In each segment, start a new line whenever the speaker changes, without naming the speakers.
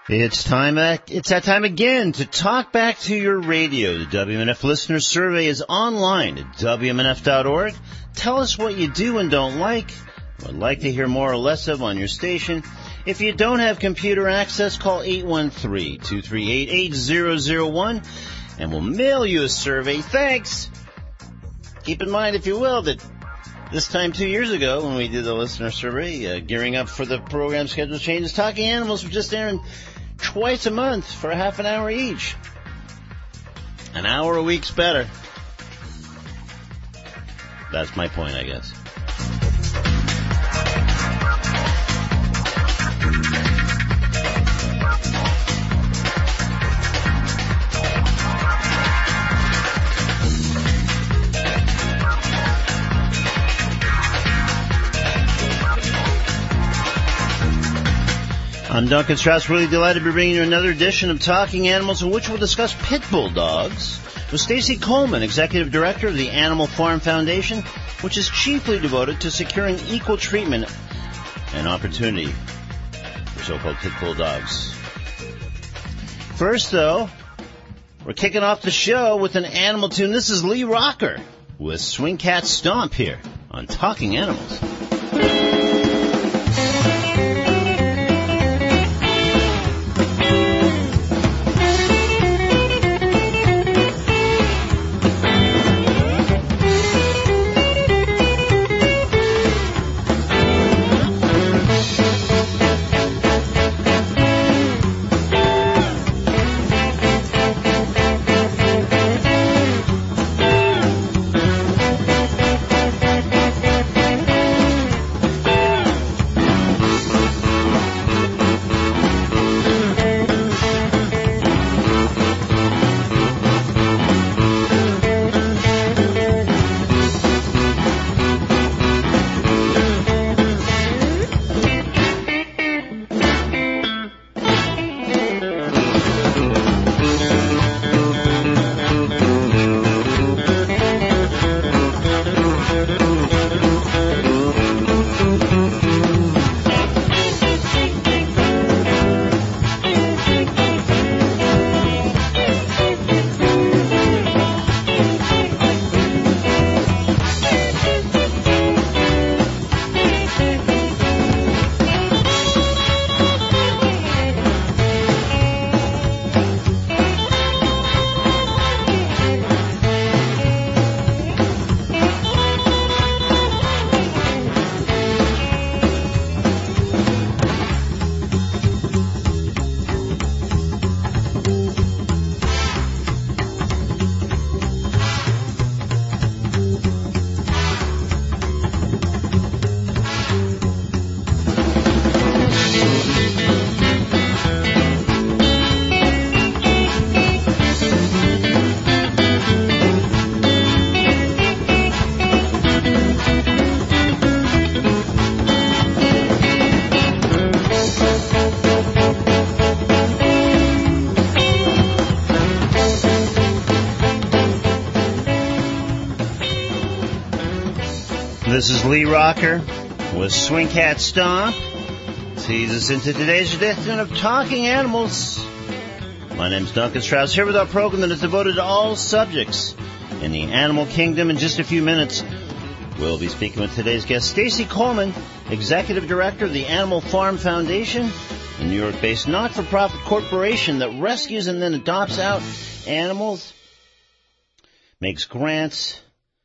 It's that time again to talk back to your radio. The WMNF Listener Survey is online at WMNF.org. Tell us what you do and don't like, would like to hear more or less of on your station. If you don't have computer access, call 813-238-8001 and we'll mail you a survey. Thanks! Keep in mind, if you will, that this time 2 years ago when we did the listener survey, gearing up for the program schedule changes, Talking Animals was just airing twice a month for a half an hour each. An hour a week's better. That's my point, I guess. I'm Duncan Strauss, really delighted to be bringing you another edition of Talking Animals, in which we'll discuss pit bull dogs with Stacy Coleman, Executive Director of the Animal Farm Foundation, which is chiefly devoted to securing equal treatment and opportunity for so-called pit bull dogs. First, though, we're kicking off the show with an animal tune. This is Lee Rocker with Swing Cat Stomp here on Talking Animals. This is Lee Rocker with Swing Cat Stomp. Tease us into today's edition of Talking Animals. My name's Duncan Strauss, here with our program that is devoted to all subjects in the animal kingdom. In just a few minutes, we'll be speaking with today's guest, Stacy Coleman, Executive Director of the Animal Farm Foundation, a New York-based not-for-profit corporation that rescues and then adopts out animals, makes grants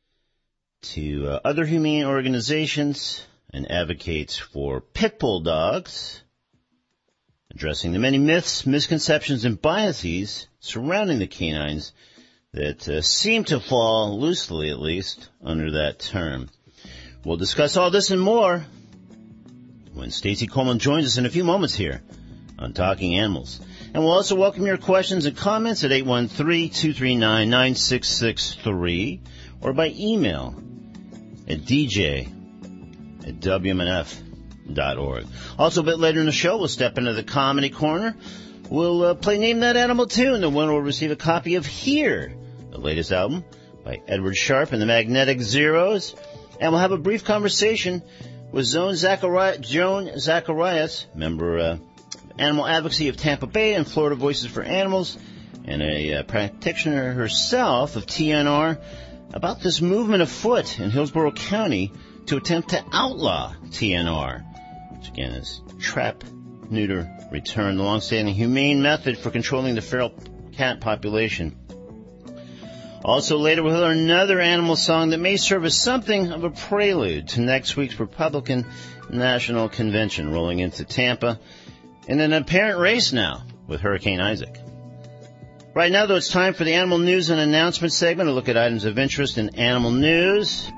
to other humane organizations, and advocates for pit bull dogs, addressing the many myths, misconceptions, and biases surrounding the canines that seem to fall, loosely at least, under that term. We'll discuss all this and more when Stacy Coleman joins us in a few moments here on Talking Animals. And we'll also welcome your questions and comments at 813-239-9663 or by email at dj@wmnf.org. Also, a bit later in the show, we'll step into the comedy corner. We'll play Name That Animal Tune. The winner will receive a copy of Here, the latest album by Edward Sharpe and the Magnetic Zeros. And we'll have a brief conversation with Joan Zacharias, member Animal Advocacy of Tampa Bay and Florida Voices for Animals, and a practitioner herself of TNR about this movement afoot in Hillsborough County to attempt to outlaw TNR, which again is trap, neuter, return, the long-standing humane method for controlling the feral cat population. Also later we'll hear another animal song that may serve as something of a prelude to next week's Republican National Convention rolling into Tampa in an apparent race now with Hurricane Isaac. Right now, though, it's time for the Animal News and Announcement segment, a look at items of interest in animal news.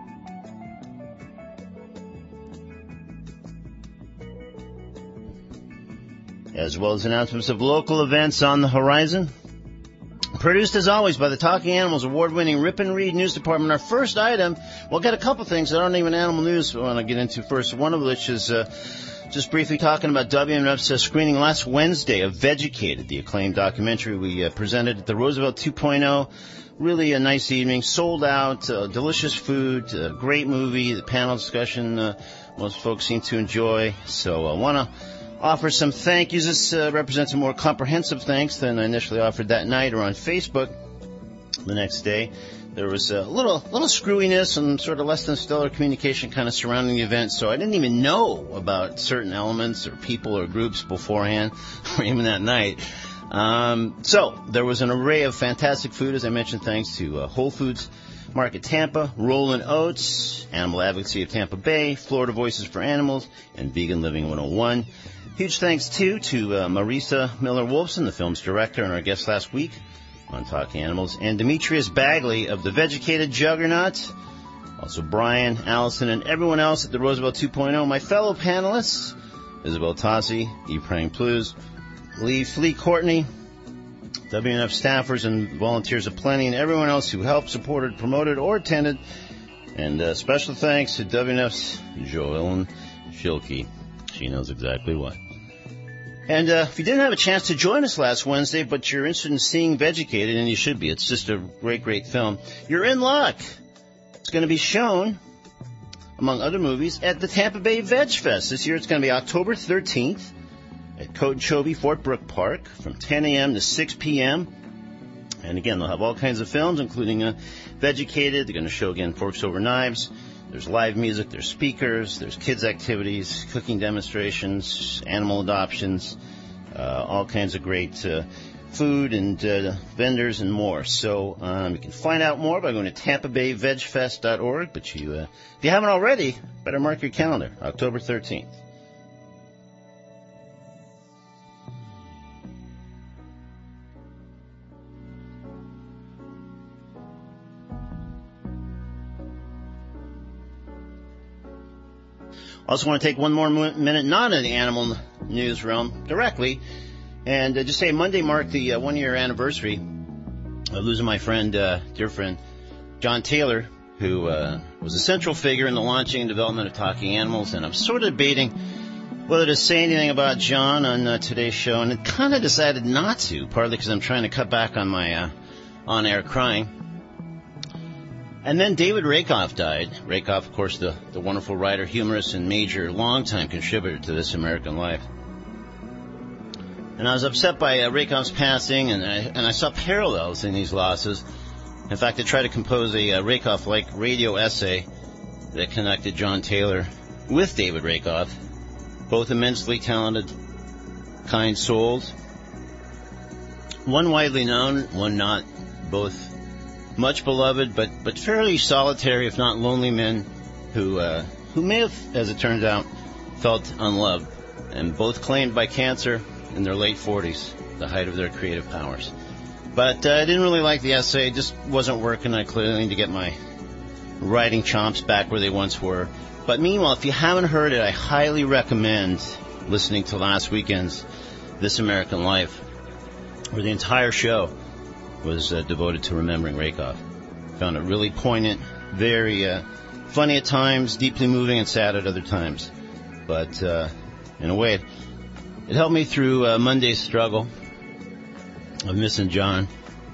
As well as announcements of local events on the horizon. Produced, as always, by the Talking Animals award-winning Rip and Read News Department. Our first item, we'll get a couple things that aren't even animal news I want to get into first, one of which is just briefly talking about WMNF's screening last Wednesday of Vegucated, the acclaimed documentary we presented at the Roosevelt 2.0. Really a nice evening, sold out, delicious food, great movie, the panel discussion most folks seem to enjoy. So I want to offer some thank yous. This represents a more comprehensive thanks than I initially offered that night or on Facebook the next day. There was a little screwiness and sort of less than stellar communication kind of surrounding the event, so I didn't even know about certain elements or people or groups beforehand or even that night. So there was an array of fantastic food, as I mentioned, thanks to Whole Foods Market Tampa, Rollin' Oats, Animal Advocacy of Tampa Bay, Florida Voices for Animals, and Vegan Living 101. Huge thanks, too, to Marisa Miller-Wolfson, the film's director, and our guest last week on Talking Animals, and Demetrius Bagley of the Vegucated Juggernaut, also Brian, Allison, and everyone else at the Roosevelt 2.0, my fellow panelists, Isabel Tossi, Ephraim Plews, Lee Fleet Courtney, WNF staffers and volunteers aplenty, and everyone else who helped, supported, promoted, or attended, and special thanks to WNF's Joellen Schilke. She knows exactly what. And if you didn't have a chance to join us last Wednesday, but you're interested in seeing Vegucated, and you should be, it's just a great, great film, you're in luck. It's going to be shown, among other movies, at the Tampa Bay Veg Fest. This year it's going to be October 13th at Cotocobi Fort Brooke Park from 10 a.m. to 6 p.m. And again, they'll have all kinds of films, including Vegucated. They're going to show, again, Forks Over Knives. There's live music, there's speakers, there's kids' activities, cooking demonstrations, animal adoptions, all kinds of great food and vendors and more. So you can find out more by going to TampaBayVegFest.org. But if you haven't already, better mark your calendar, October 13th. Also want to take one more minute, not in the animal news realm directly, and just say Monday marked the one-year anniversary of losing my friend, dear friend, John Taylor, who was a central figure in the launching and development of Talking Animals, and I'm sort of debating whether to say anything about John on today's show, and I kind of decided not to, partly because I'm trying to cut back on my on-air crying. And then David Rakoff died. Rakoff, of course, the wonderful writer, humorist, and major longtime contributor to This American Life. And I was upset by Rakoff's passing, and I saw parallels in these losses. In fact, I tried to compose a Rakoff-like radio essay that connected John Taylor with David Rakoff, both immensely talented, kind souls. One widely known, one not, both much beloved, but fairly solitary, if not lonely men who may have, as it turns out, felt unloved, and both claimed by cancer in their late 40s, the height of their creative powers. But I didn't really like the essay. It just wasn't working. I clearly need to get my writing chops back where they once were. But meanwhile, if you haven't heard it, I highly recommend listening to last weekend's This American Life, where the entire show was devoted to remembering Rakoff. Found it really poignant, very funny at times, deeply moving and sad at other times. But in a way, it helped me through Monday's struggle of missing John.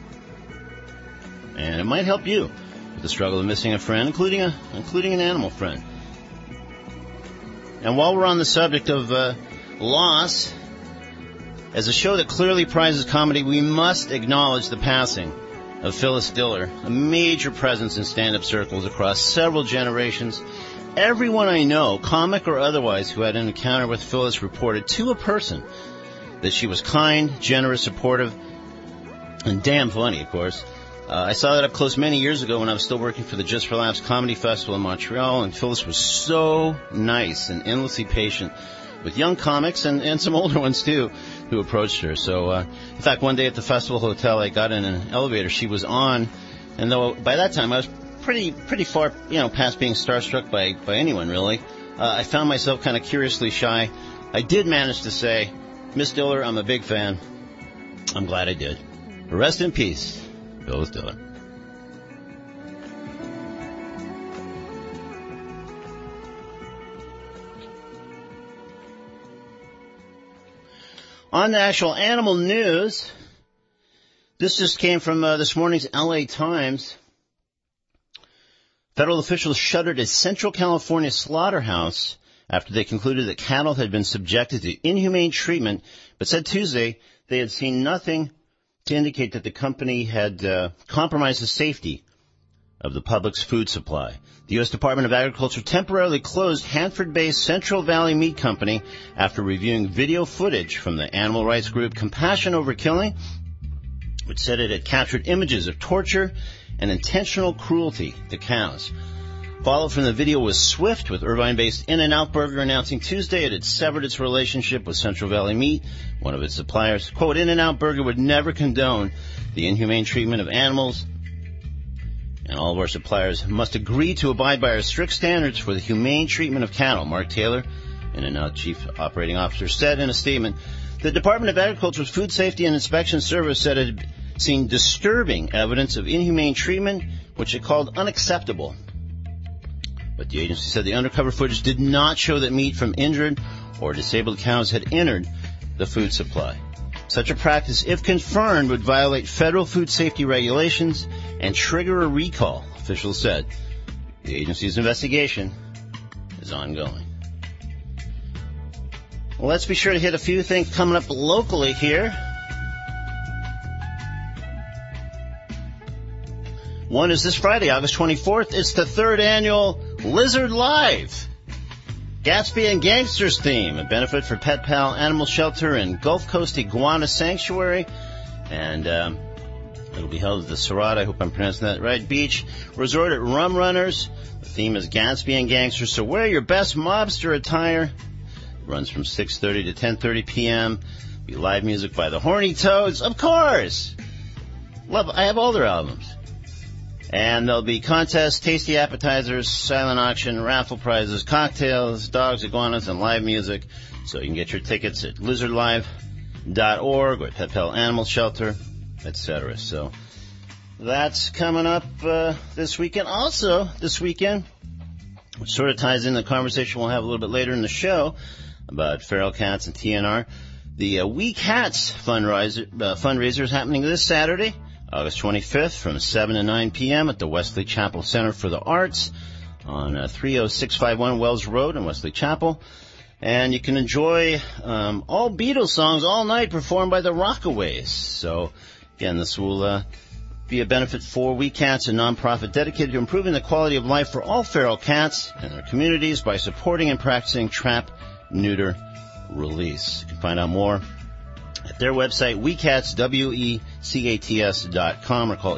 And it might help you with the struggle of missing a friend, including an animal friend. And while we're on the subject of loss, As a show that clearly prizes comedy, we must acknowledge the passing of Phyllis Diller, a major presence in stand-up circles across several generations. Everyone I know, comic or otherwise, who had an encounter with Phyllis reported to a person that she was kind, generous, supportive, and damn funny, of course. I saw that up close many years ago when I was still working for the Just for Laughs Comedy Festival in Montreal, and Phyllis was so nice and endlessly patient with young comics and some older ones, too, who approached her. So, in fact, one day at the festival hotel, I got in an elevator. She was on, and though by that time I was pretty far, past being starstruck by anyone, really, I found myself kind of curiously shy. I did manage to say, "Miss Diller, I'm a big fan." I'm glad I did. Rest in peace, Phyllis Diller. On the actual animal news, this just came from this morning's LA Times. Federal officials shuttered a Central California slaughterhouse after they concluded that cattle had been subjected to inhumane treatment, but said Tuesday they had seen nothing to indicate that the company had compromised the safety of the public's food supply. The U.S. Department of Agriculture temporarily closed Hanford-based Central Valley Meat Company after reviewing video footage from the animal rights group Compassion Over Killing, which said it had captured images of torture and intentional cruelty to cows. Followed from the video was Swift, with Irvine-based In-N-Out Burger announcing Tuesday it had severed its relationship with Central Valley Meat, one of its suppliers. Quote, In-N-Out Burger would never condone the inhumane treatment of animals, and all of our suppliers must agree to abide by our strict standards for the humane treatment of cattle, Mark Taylor, In-N-Out Chief Operating Officer, said in a statement. The Department of Agriculture's Food Safety and Inspection Service said it had seen disturbing evidence of inhumane treatment, which it called unacceptable. But the agency said the undercover footage did not show that meat from injured or disabled cows had entered the food supply. Such a practice, if confirmed, would violate federal food safety regulations and trigger a recall, officials said. The agency's investigation is ongoing. Well, let's be sure to hit a few things coming up locally here. One is this Friday, August 24th. It's the third annual Lizard Live Gatsby and Gangsters theme, a benefit for Pet Pal Animal Shelter and Gulf Coast Iguana Sanctuary. And it'll be held at the Serrata, I hope I'm pronouncing that right, Beach Resort at Rum Runners. The theme is Gatsby and Gangsters, so wear your best mobster attire. It runs from 6:30 to 10:30 p.m. Be live music by the Horny Toads, of course. I have all their albums. And there'll be contests, tasty appetizers, silent auction, raffle prizes, cocktails, dogs, iguanas, and live music. So you can get your tickets at lizardlive.org or Pet Pal Animal Shelter, etc. So that's coming up this weekend. Also, this weekend, which sort of ties in the conversation we'll have a little bit later in the show about feral cats and TNR, the We Cats fundraiser is happening this Saturday, August 25th from 7 to 9 p.m. at the Wesley Chapel Center for the Arts on 30651 Wells Road in Wesley Chapel. And you can enjoy all Beatles songs all night performed by the Rockaways. So, again, this will be a benefit for We Cats, a nonprofit dedicated to improving the quality of life for all feral cats and their communities by supporting and practicing trap, neuter, release. You can find out more at their website, WeCats, WECATS.com, or call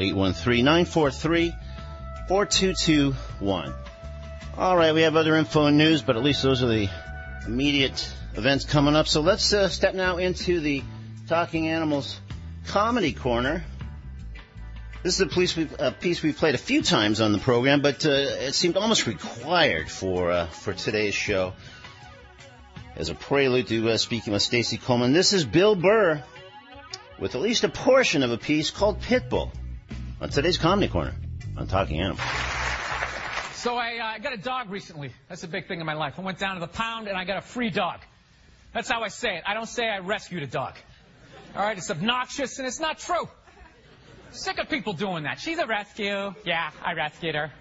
813-943-4221. All right, we have other info and news, but at least those are the immediate events coming up. So let's step now into the Talking Animals Comedy Corner. This is a piece we've played a few times on the program, but it seemed almost required for today's show. As a prelude to speaking with Stacey Coleman, this is Bill Burr with at least a portion of a piece called Pitbull on today's Comedy Corner on Talking Animals.
So I got a dog recently. That's a big thing in my life. I went down to the pound and I got a free dog. That's how I say it. I don't say I rescued a dog. All right, it's obnoxious and it's not true. Sick of people doing that. She's a rescue. Yeah, I rescued her.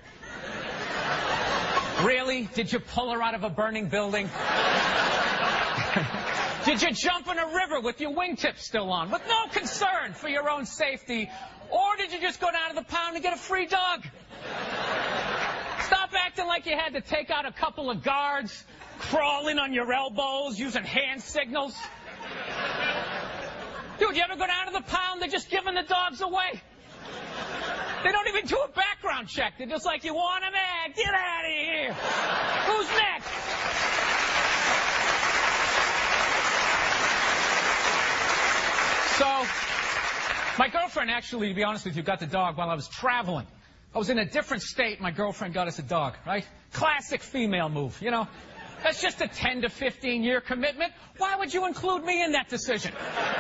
Really? Did you pull her out of a burning building? Did you jump in a river with your wingtips still on, with no concern for your own safety? Or did you just go down to the pound and get a free dog? Stop acting like you had to take out a couple of guards, crawling on your elbows, using hand signals. Dude, you ever go down to the pound? They're just giving the dogs away. They don't even do a background check. They're just like, you want him? Get out of here. Who's next? So, my girlfriend actually, to be honest with you, got the dog while I was traveling. I was in a different state. My girlfriend got us a dog, right? Classic female move, you know? That's just a 10 to 15-year commitment. Why would you include me in that decision?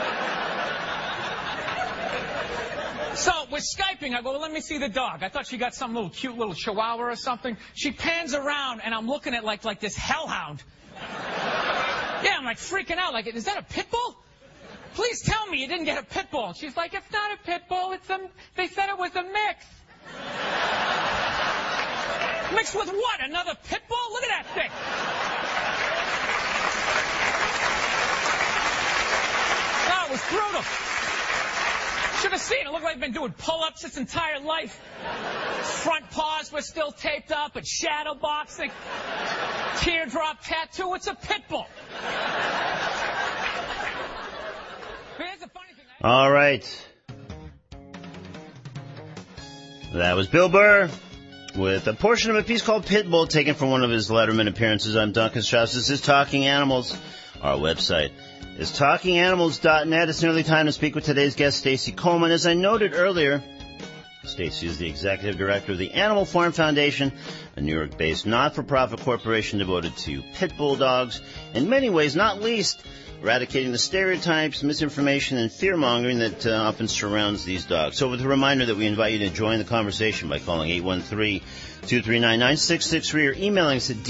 So, we're Skyping. I go, well, let me see the dog. I thought she got some little cute little chihuahua or something. She pans around, and I'm looking at like this hellhound. Yeah, I'm like freaking out. Like, is that a pit bull? Please tell me you didn't get a pit bull. She's like, it's not a pit bull. They said it was a mix. Mixed with what? Another pit bull? Look at that thing. Oh, it was brutal. Should have seen it. It looked like I've been doing pull-ups its entire life. Front paws were still taped up and shadow boxing. Teardrop tattoo. It's a pit bull. Here's the funny thing.
All right. That was Bill Burr with a portion of a piece called Pitbull taken from one of his Letterman appearances. I'm Duncan Strauss. This is Talking Animals. Our website is talkinganimals.net. It's nearly time to speak with today's guest, Stacy Coleman. As I noted earlier, Stacy is the executive director of the Animal Farm Foundation, a New York-based not-for-profit corporation devoted to pit bull dogs. In many ways, not least, eradicating the stereotypes, misinformation, and fear-mongering that often surrounds these dogs. So with a reminder that we invite you to join the conversation by calling 813-239-9663 or emailing us at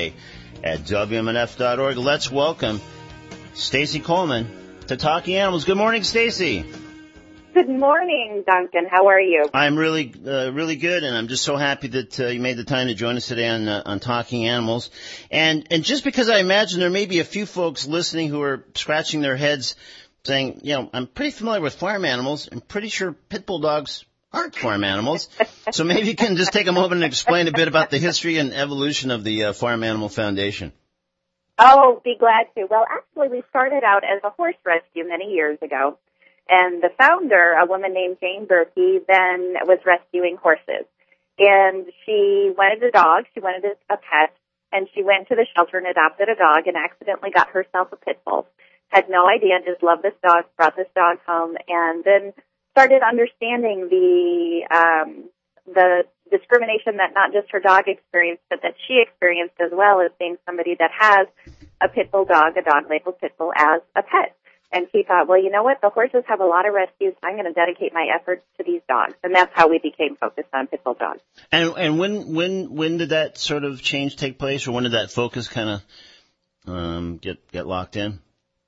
dj@wmnf.org. Let's welcome Stacy Coleman to Talking Animals. Good morning, Stacy.
Good morning, Duncan. How are you?
I'm really good, and I'm just so happy that you made the time to join us today on Talking Animals. And just because I imagine there may be a few folks listening who are scratching their heads saying, you know, I'm pretty familiar with farm animals. I'm pretty sure pit bull dogs aren't farm animals. So maybe you can just take a moment and explain a bit about the history and evolution of the Farm Animal Foundation.
Oh, be glad to. Well, actually, we started out as a horse rescue many years ago. And the founder, a woman named Jane Berkey, then was rescuing horses. And she wanted a dog. She wanted a pet. And she went to the shelter and adopted a dog and accidentally got herself a pit bull. Had no idea, just loved this dog, brought this dog home, and then started understanding the discrimination that not just her dog experienced, but that she experienced as well as being somebody that has a pit bull dog, a dog labeled pit bull, as a pet. And she thought, well, you know what? The horses have a lot of rescues. I'm going to dedicate my efforts to these dogs. And that's how we became focused on pit bull dogs.
And when did that sort of change take place, or when did that focus kind of get locked in?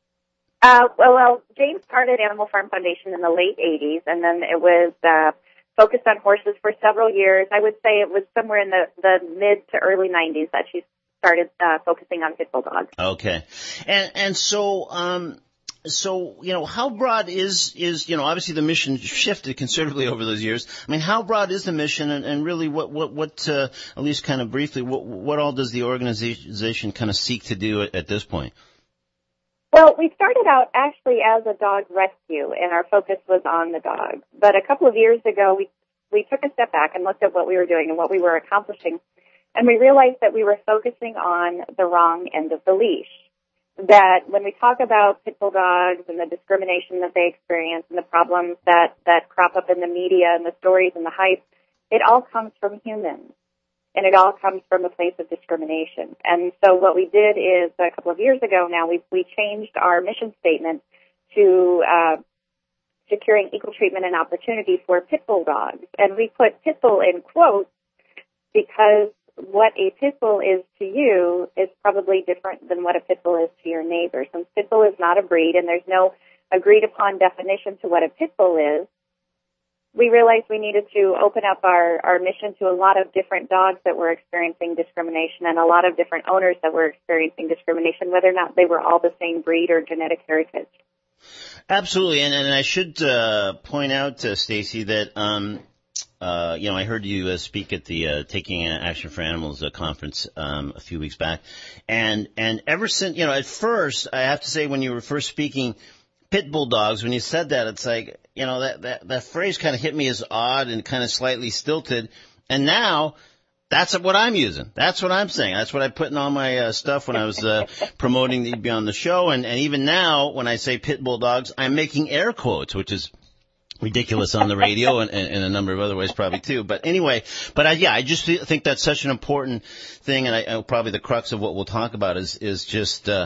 Well, Jane started Animal Farm Foundation in the late 80s, and then it was focused on horses for several years. I would say it was somewhere in the mid to early 90s that she started focusing on pit bull dogs. Okay.
And so, you know, how broad is, you know, obviously the mission shifted considerably over those years. I mean, how broad is the mission, and really what, at least kind of briefly, what all does the organization kind of seek to do at this point?
Well, we started out actually as a dog rescue, and our focus was on the dogs. But a couple of years ago, we took a step back and looked at what we were doing and what we were accomplishing, and we realized that we were focusing on the wrong end of the leash. That when we talk about pit bull dogs and the discrimination that they experience and the problems that crop up in the media and the stories and the hype, it all comes from humans. And it all comes from a place of discrimination. And so what we did is, a couple of years ago now, we changed our mission statement to securing equal treatment and opportunity for pit bull dogs. And we put pit bull in quotes because what a pit bull is to you is probably different than what a pit bull is to your neighbor. Since pit bull is not a breed and there's no agreed upon definition to what a pit bull is, we realized we needed to open up our mission to a lot of different dogs that were experiencing discrimination and a lot of different owners that were experiencing discrimination, whether or not they were all the same breed or genetic heritage.
Absolutely, and I should point out, Stacy, that I heard you speak at the Taking Action for Animals conference a few weeks back, and ever since, at first, I have to say, when you were first speaking, pit bull dogs, when you said that, it's like, that phrase kind of hit me as odd and kind of slightly stilted, and now that's what I'm using. That's what I'm saying. That's what I put in all my stuff when I was promoting that you'd be on the show, and even now, when I say pit bull dogs, I'm making air quotes, which is ridiculous on the radio and a number of other ways probably too. But anyway, I just think that's such an important thing, and I probably the crux of what we'll talk about is just the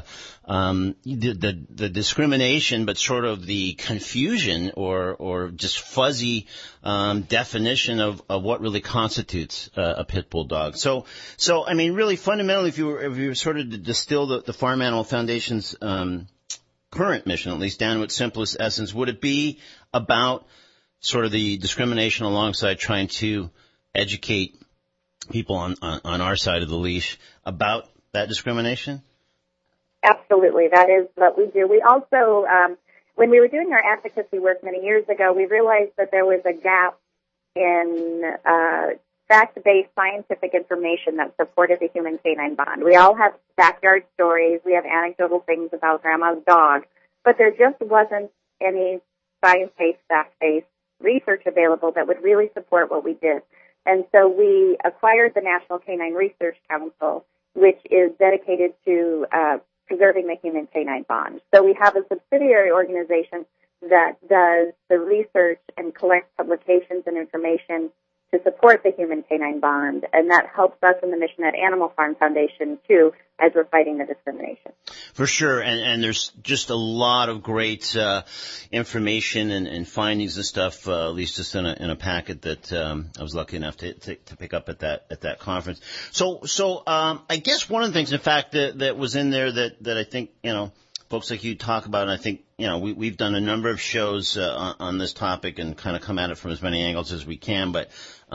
discrimination, but sort of the confusion or just fuzzy definition of what really constitutes a pit bull dog. So I mean, really fundamentally, if you were sort of to distill the Farm Animal Foundation's current mission, at least down to its simplest essence, would it be about sort of the discrimination alongside trying to educate people on our side of the leash about that discrimination?
Absolutely. That is what we do. We also, when we were doing our advocacy work many years ago, we realized that there was a gap in fact-based scientific information that supported the human-canine bond. We all have backyard stories. We have anecdotal things about grandma's dog, but there just wasn't any science-based, fact-based research available that would really support what we did. And so we acquired the National Canine Research Council, which is dedicated to preserving the human-canine bond. So we have a subsidiary organization that does the research and collects publications and information to support the human-canine bond, and that helps us in the mission at Animal Farm Foundation, too, as we're fighting the discrimination.
For sure, and there's just a lot of great information and findings and stuff, at least just in a packet that I was lucky enough to pick up at that conference. So I guess one of the things, in fact, that was in there that I think, folks like you talk about, and I think, we've done a number of shows on this topic and kind of come at it from as many angles as we can, but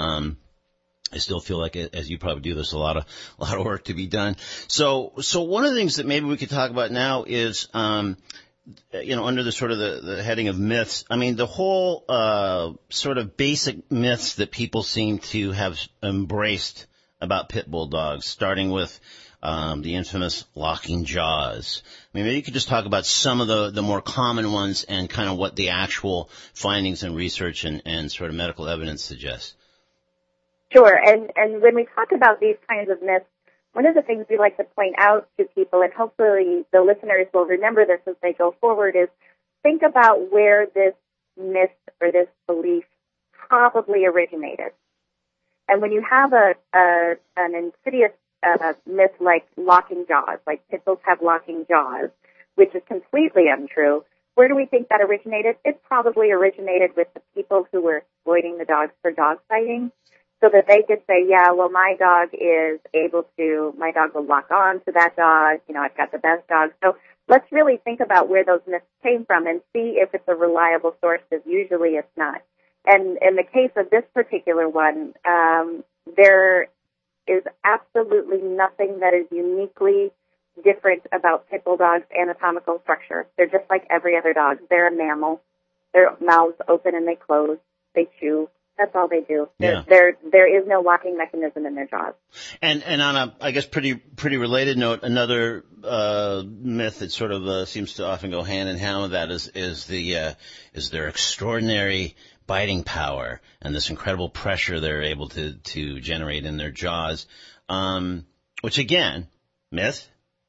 I still feel like, as you probably do, there's a lot of work to be done. So one of the things that maybe we could talk about now is, under the sort of the heading of myths. I mean, the whole sort of basic myths that people seem to have embraced about pit bull dogs, starting with the infamous locking jaws. I mean, maybe you could just talk about some of the more common ones and kind of what the actual findings and research and sort of medical evidence suggests.
Sure, and when we talk about these kinds of myths, one of the things we like to point out to people, and hopefully the listeners will remember this as they go forward, is think about where this myth or this belief probably originated. And when you have an insidious myth like locking jaws, like pit bulls have locking jaws, which is completely untrue, where do we think that originated? It probably originated with the people who were exploiting the dogs for dog fighting, so that they could say, yeah, well, my dog will lock on to that dog, I've got the best dog. So let's really think about where those myths came from and see if it's a reliable source, because usually it's not. And in the case of this particular one, there is absolutely nothing that is uniquely different about pit bull dogs' anatomical structure. They're just like every other dog. They're a mammal. Their mouths open and they close. They chew. That's all they do.
Yeah.
There is no locking mechanism in their jaws. And
on a, I guess, pretty related note, another myth that sort of seems to often go hand in hand with that is their extraordinary biting power and this incredible pressure they're able to generate in their jaws, which again, myth?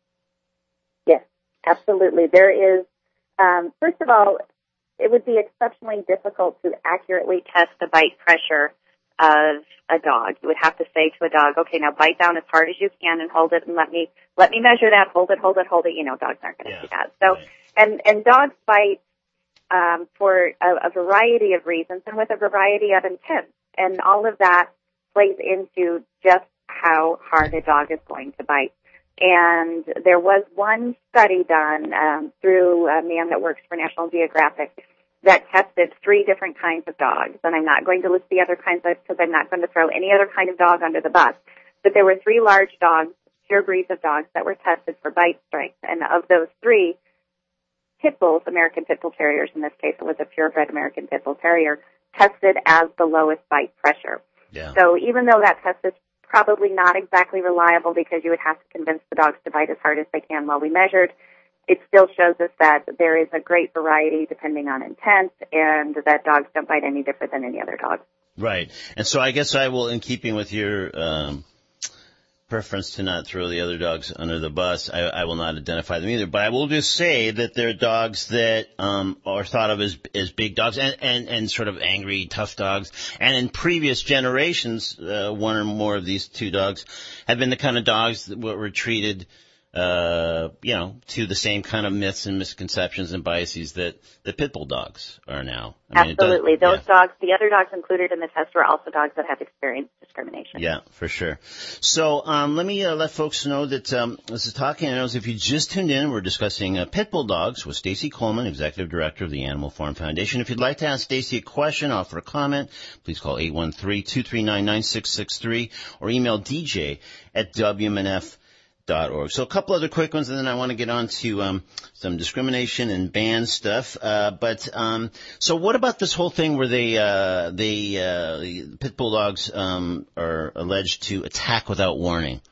Yes, absolutely. There is, first of all, it would be exceptionally difficult to accurately test the bite pressure of a dog. You would have to say to a dog, okay, now bite down as hard as you can and hold it and let me measure that, hold it. Dogs aren't going to do that. So, right. And dogs bite, for a variety of reasons and with a variety of intent. And all of that plays into just how hard a dog is going to bite. And there was one study done through a man that works for National Geographic that tested 3 different kinds of dogs. And I'm not going to list the other kinds because I'm not going to throw any other kind of dog under the bus. But there were 3 large dogs, pure breeds of dogs, that were tested for bite strength. And of those 3, pit bulls, American Pit Bull Terriers, in this case it was a purebred American Pit Bull Terrier, tested as the lowest bite pressure.
Yeah.
So even though that test is probably not exactly reliable because you would have to convince the dogs to bite as hard as they can while we measured, it still shows us that there is a great variety depending on intent, and that dogs don't bite any different than any other dog.
Right. And so I guess I will, in keeping with your preference to not throw the other dogs under the bus, I will not identify them either. But I will just say that they're dogs that are thought of as big dogs and sort of angry, tough dogs. And in previous generations, one or more of these 2 dogs have been the kind of dogs that were treated to the same kind of myths and misconceptions and biases that the pit bull dogs are now.
Absolutely. Those dogs, the other dogs included in the test were also dogs that have experienced discrimination.
Yeah, for sure. So let me let folks know that this is Talking Animals. If you just tuned in, we're discussing pit bull dogs with Stacy Coleman, Executive Director of the Animal Farm Foundation. If you'd like to ask Stacy a question, offer a comment, please call 813-239-9663 or email dj@wmnf.org. So a couple other quick ones, and then I want to get on to some discrimination and ban stuff. So what about this whole thing where the pit bull dogs are alleged to attack without warning?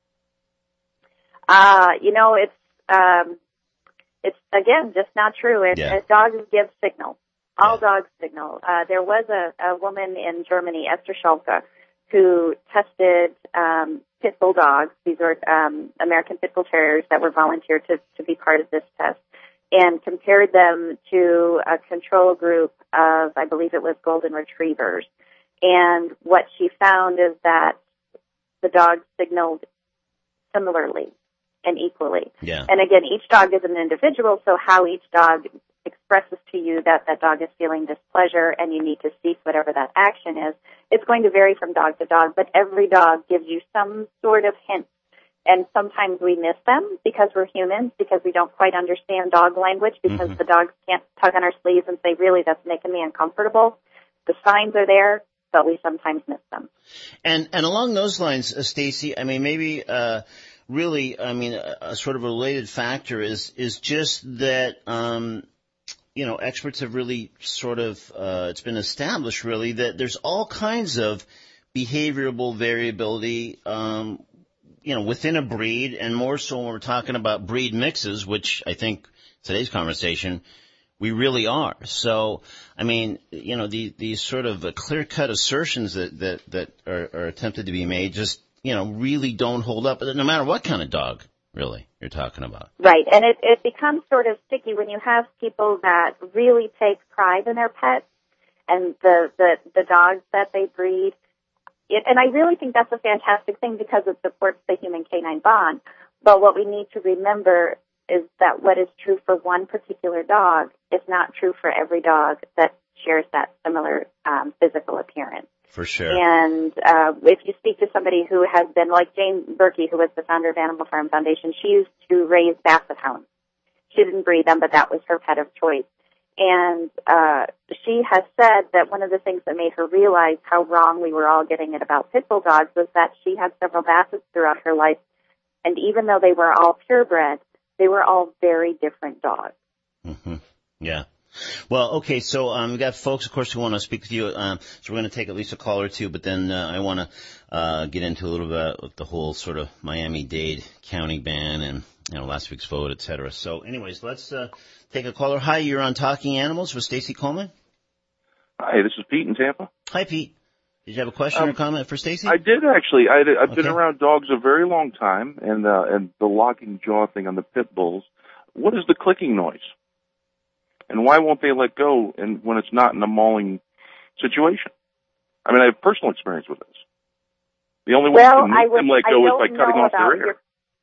It's again just not true. Dogs give signals. All dogs signal. There was a woman in Germany, Esther Schalke, who tested pit bull dogs. These were American Pit Bull Terriers that were volunteered to be part of this test, and compared them to a control group of, I believe it was golden retrievers. And what she found is that the dogs signaled similarly and equally.
Yeah.
And again, each dog is an individual, so how each dog expresses to you that that dog is feeling displeasure and you need to cease whatever that action is, it's going to vary from dog to dog, but every dog gives you some sort of hint. And sometimes we miss them because we're humans, because we don't quite understand dog language, because the dogs can't tug on our sleeves and say, really, that's making me uncomfortable. The signs are there, but we sometimes miss them. And
along those lines, Stacy, I mean, maybe really, I mean, a sort of a related factor is just that experts have really sort of, it's been established really that there's all kinds of behavioral variability, within a breed, and more so when we're talking about breed mixes, which I think today's conversation, we really are. So, I mean, these sort of clear-cut assertions that are attempted to be made just, really don't hold up, no matter what kind of dog, really, you're talking about.
Right, and it becomes sort of sticky when you have people that really take pride in their pets and the dogs that they breed. And I really think that's a fantastic thing because it supports the human-canine bond. But what we need to remember is that what is true for one particular dog is not true for every dog that shares that similar physical appearance.
For sure.
And if you speak to somebody who has been, like Jane Berkey, who was the founder of Animal Farm Foundation, she used to raise basset hounds. She didn't breed them, but that was her pet of choice. And she has said that one of the things that made her realize how wrong we were all getting it about pit bull dogs was that she had several bassets throughout her life, and even though they were all purebred, they were all very different dogs.
Mm-hmm. Yeah. Well, okay, so we've got folks, of course, who want to speak with you. So we're going to take at least a call or two, but then I want to get into a little bit of the whole sort of Miami-Dade County ban and last week's vote, et cetera. So, anyways, let's take a caller. Hi, you're on Talking Animals with Stacy Coleman.
Hi, this is Pete in Tampa.
Hi, Pete. Did you have a question or comment for Stacy?
I did actually. I've been around dogs a very long time, and the locking jaw thing on the pit bulls. What is the clicking noise? And why won't they let go when it's not in a mauling situation? I mean, I have personal experience with this. The only way you can make them let go is by cutting off their ear.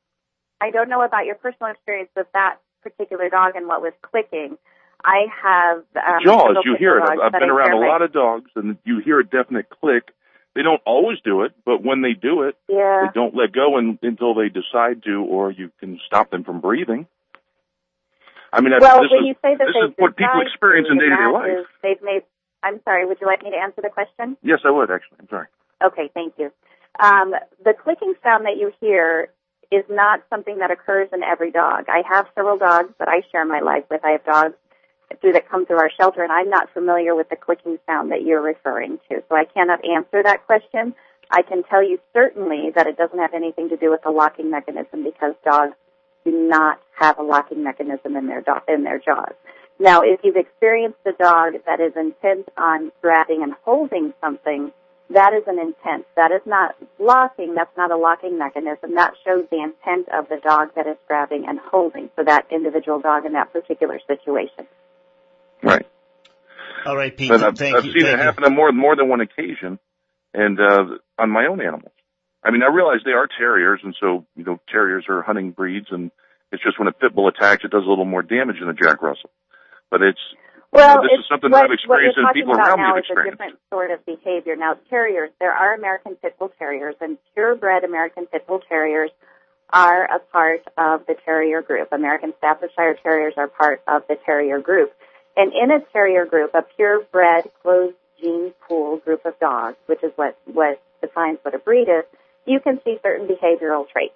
I don't know about your personal experience with that particular dog and what was clicking. I have
jaws. You hear it. I've been around a lot of dogs, and you hear a definite click. They don't always do it, but when they do it, they don't let go until they decide to, or you can stop them from breathing. I mean,
well,
this
when you say that
is what people experience in day-to-day life.
They've made. I'm sorry. Would you like me to answer the question?
Yes, I would actually. I'm sorry.
Okay, thank you. The clicking sound that you hear is not something that occurs in every dog. I have several dogs that I share my life with. I have dogs that come through our shelter, and I'm not familiar with the clicking sound that you're referring to, so I cannot answer that question. I can tell you certainly that it doesn't have anything to do with the locking mechanism because dogs do not have a locking mechanism in their jaws. Now, if you've experienced a dog that is intent on grabbing and holding something, that is an intent. That is not locking. That's not a locking mechanism. That shows the intent of the dog that is grabbing and holding for that individual dog in that particular situation.
Right.
All right, Pete.
But I've
Thank
seen
you.
it happen on more than one occasion, and on my own animals. I mean, I realize they are terriers, and so terriers are hunting breeds, and it's just when a pit bull attacks, it does a little more damage than a Jack Russell. But this is something that I've experienced and people around me have experienced.
What you're talking about now is a different sort of behavior. Now, terriers, there are American Pit Bull Terriers, and purebred American Pit Bull Terriers are a part of the terrier group. American Staffordshire Terriers are part of the terrier group. And in a terrier group, a purebred closed gene pool group of dogs, which is what defines what a breed is, you can see certain behavioral traits.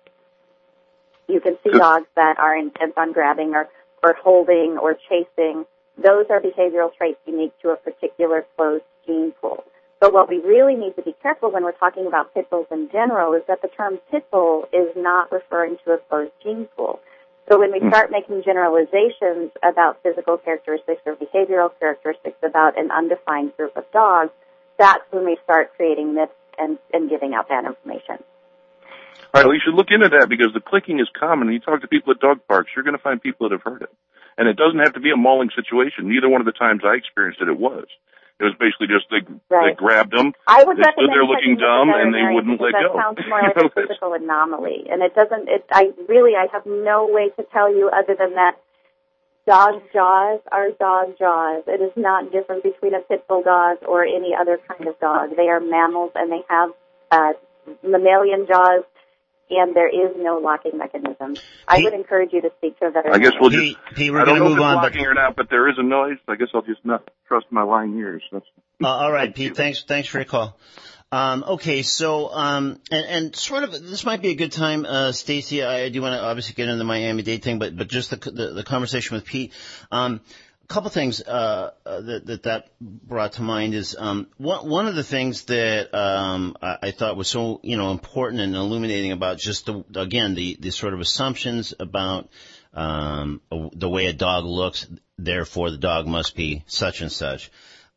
You can see dogs that are intent on grabbing or holding or chasing. Those are behavioral traits unique to a particular closed gene pool. But what we really need to be careful when we're talking about pit bulls in general is that the term pit bull is not referring to a closed gene pool. So when we start making generalizations about physical characteristics or behavioral characteristics about an undefined group of dogs, that's when we start creating myths and giving out that information.
All right, well, you should look into that because the clicking is common. You talk to people at dog parks, you're going to find people that have heard it. And it doesn't have to be a mauling situation. Neither one of the times I experienced it, it was. It was basically just they grabbed them,
I would
they stood there looking dumb, and they wouldn't let go.
That sounds more like a physical anomaly. And I have no way to tell you other than that dog jaws are dog jaws. It is not different between a pit bull dog or any other kind of dog. They are mammals, and they have mammalian jaws, and there is no locking mechanism. I would encourage you to speak to a veterinarian.
I guess we'll just,
Pete, we're
I don't
going to
know
move
if it's
on.
locking or not, but there is a noise. I guess I'll just not trust my lying ears.
All right, Pete, thanks for your call. Okay, so, and sort of, this might be a good time, Stacy, I do want to obviously get into the Miami-Dade thing, but just the conversation with Pete, a couple things, that brought to mind is, one of the things that, I thought was so, important and illuminating about just the sort of assumptions about, the way a dog looks, therefore the dog must be such and such.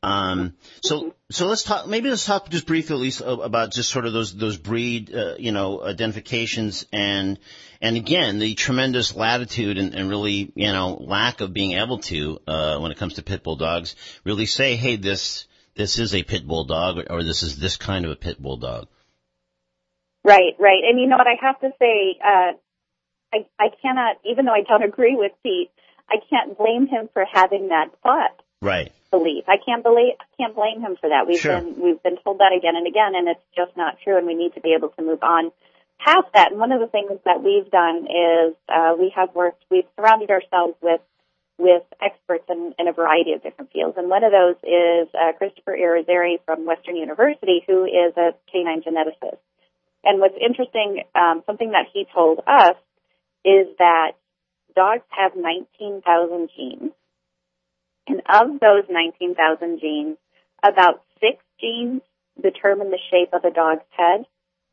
So let's talk just briefly at least about just sort of those breed, identifications and again, the tremendous latitude and really, lack of being able to, when it comes to pit bull dogs, really say, hey, this is a pit bull dog or this is this kind of a pit bull dog.
Right. And you know what I have to say, I cannot, even though I don't agree with Pete, I can't blame him for having that thought.
Right.
Belief. I can't blame him for that. We've been told that again and again, and it's just not true, and we need to be able to move on past that. And one of the things that we've done is we've surrounded ourselves with experts in a variety of different fields, and one of those is Christopher Irizarry from Western University, who is a canine geneticist. And what's interesting, something that he told us is that dogs have 19,000 genes. And of those 19,000 genes, about 6 genes determine the shape of a dog's head.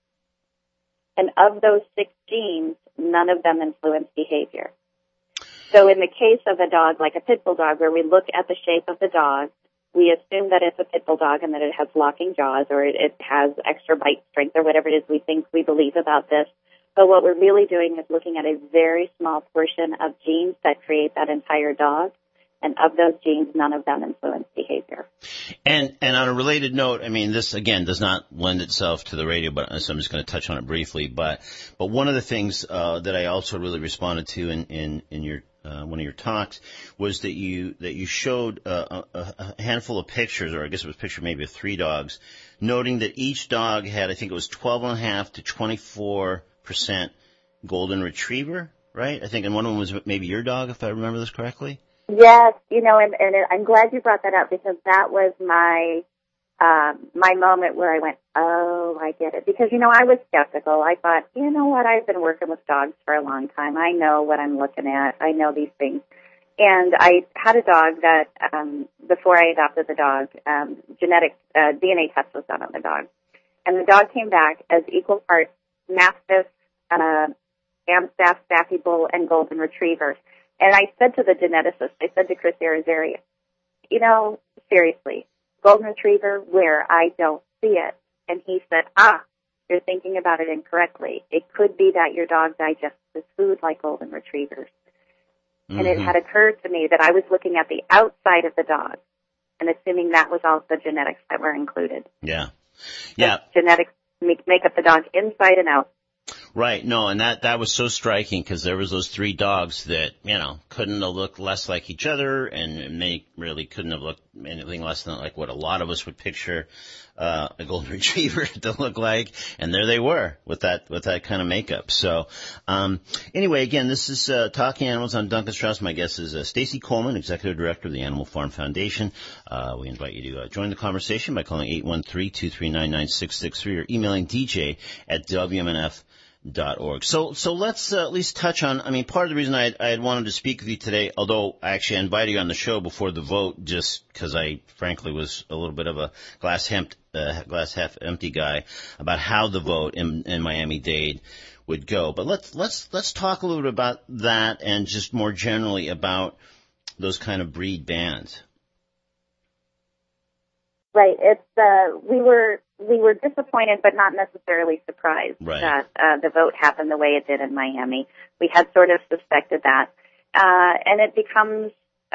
And of those 6 genes, none of them influence behavior. So in the case of a dog like a pit bull dog, where we look at the shape of the dog, we assume that it's a pit bull dog and that it has locking jaws or it has extra bite strength or whatever it is we believe about this. But what we're really doing is looking at a very small portion of genes that create that entire dog. And of those genes, none of them influence behavior.
And on a related note, I mean, this again does not lend itself to the radio, but so I'm just going to touch on it briefly. But one of the things that I also really responded to in your one of your talks was that you showed a handful of pictures, or I guess it was a picture maybe of 3 dogs, noting that each dog had, I think it was 12.5 to 24% golden retriever. right? I think, and one of them was maybe your dog, if I remember this correctly.
Yes, and I'm glad you brought that up because that was my moment where I went, oh, I get it. Because, I was skeptical. I thought, you know what, I've been working with dogs for a long time. I know what I'm looking at. I know these things. And I had a dog that, before I adopted the dog, genetic DNA test was done on the dog. And the dog came back as equal parts Mastiff, Amstaff, Staffy Bull, and Golden Retriever. And I said to the geneticist, I said to Chris Arizari, seriously, Golden Retriever, where? I don't see it. And he said, you're thinking about it incorrectly. It could be that your dog digests his food like Golden Retrievers. Mm-hmm. And it had occurred to me that I was looking at the outside of the dog and assuming that was all the genetics that were included.
Yeah.
Yeah. Genetics make up the dog inside and out.
Right. No, and that was so striking because there was those three dogs that, couldn't have looked less like each other, and they really couldn't have looked anything less than like what a lot of us would picture a golden retriever to look like. And there they were with that kind of makeup. So, anyway, again, this is Talking Animals on Duncan Strauss. My guest is Stacy Coleman, Executive Director of the Animal Farm Foundation. We invite you to join the conversation by calling 813-239-9663 or emailing DJ@WMNF.org. So let's at least touch on, part of the reason I had wanted to speak with you today, although I actually invited you on the show before the vote just because I frankly was a little bit of a glass half empty guy about how the vote in Miami-Dade would go. But let's talk a little bit about that and just more generally about those kind of breed bans.
Right. It's we were disappointed, but not necessarily surprised that the vote happened the way it did in Miami. We had sort of suspected that, and it becomes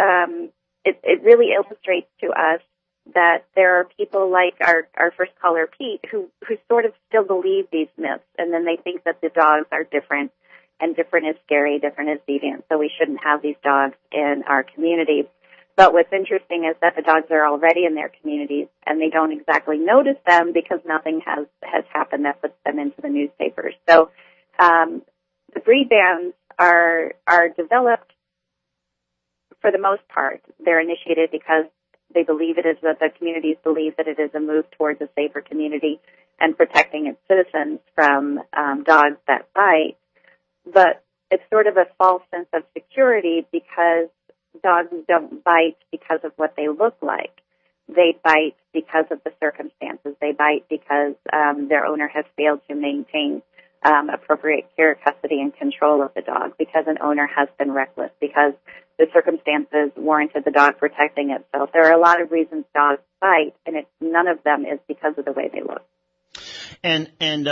it really illustrates to us that there are people like our first caller, Pete, who sort of still believe these myths, and then they think that the dogs are different, and different is scary, different is deviant, so we shouldn't have these dogs in our community. But what's interesting is that the dogs are already in their communities, and they don't exactly notice them because nothing has happened that puts them into the newspapers. So the breed bans are developed for the most part. They're initiated because they believe it is that the communities believe that it is a move towards a safer community and protecting its citizens from dogs that bite. But it's sort of a false sense of security because dogs don't bite because of what they look like. They bite because of the circumstances. They bite because their owner has failed to maintain appropriate care, custody, and control of the dog, because an owner has been reckless, because the circumstances warranted the dog protecting itself. There are a lot of reasons dogs bite, and none of them is because of the way they look.
And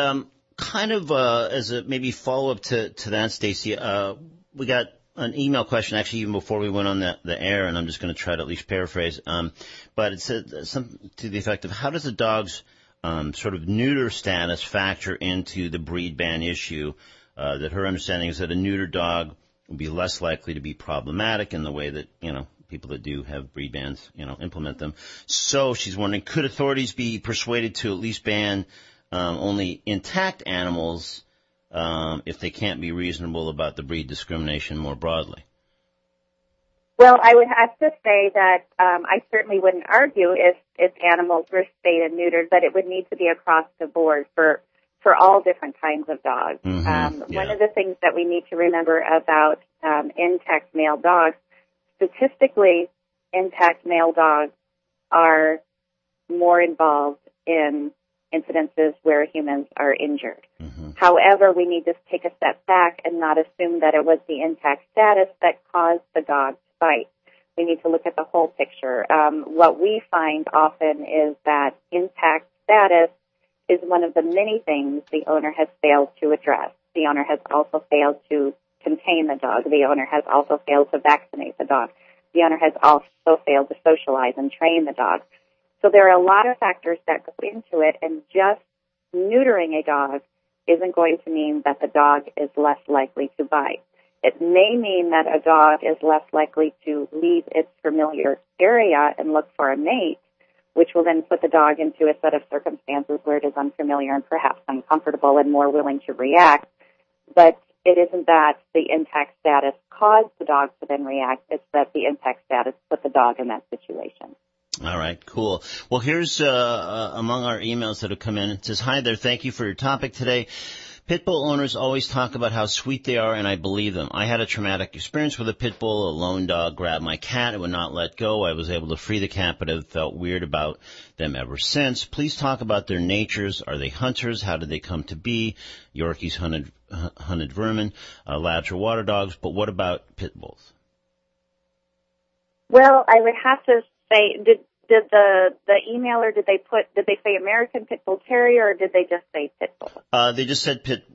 kind of as a maybe follow-up to that, Stacy, we got an email question actually even before we went on the air, and I'm just going to try to at least paraphrase. But it said something to the effect of, how does a dog's sort of neuter status factor into the breed ban issue? That her understanding is that a neuter dog will be less likely to be problematic in the way that, people that do have breed bans, implement them. So she's wondering, could authorities be persuaded to at least ban only intact animals if they can't be reasonable about the breed discrimination more broadly?
Well, I would have to say that I certainly wouldn't argue if animals were spayed and neutered, but it would need to be across the board for all different kinds of dogs.
Mm-hmm.
One of the things that we need to remember about intact male dogs, statistically, intact male dogs are more involved in incidences where humans are injured. Mm-hmm. However, we need to take a step back and not assume that it was the intact status that caused the dog to bite. We need to look at the whole picture. What we find often is that intact status is one of the many things the owner has failed to address. The owner has also failed to contain the dog. The owner has also failed to vaccinate the dog. The owner has also failed to socialize and train the dog. So there are a lot of factors that go into it, and just neutering a dog isn't going to mean that the dog is less likely to bite. It may mean that a dog is less likely to leave its familiar area and look for a mate, which will then put the dog into a set of circumstances where it is unfamiliar and perhaps uncomfortable and more willing to react. But it isn't that the intact status caused the dog to then react. It's that the intact status put the dog in that situation.
All right, cool. Well, here's among our emails that have come in. It says, "Hi there, thank you for your topic today. Pit bull owners always talk about how sweet they are, and I believe them. I had a traumatic experience with a pit bull. A lone dog grabbed my cat and would not let go. I was able to free the cat, but have felt weird about them ever since. Please talk about their natures. Are they hunters? How did they come to be? Yorkies hunted vermin, labs or water dogs, but what about pit bulls?"
Well, I would have to say, did the emailer, did they say American Pit Bull Terrier, or did they just say pit bull?
They just said pit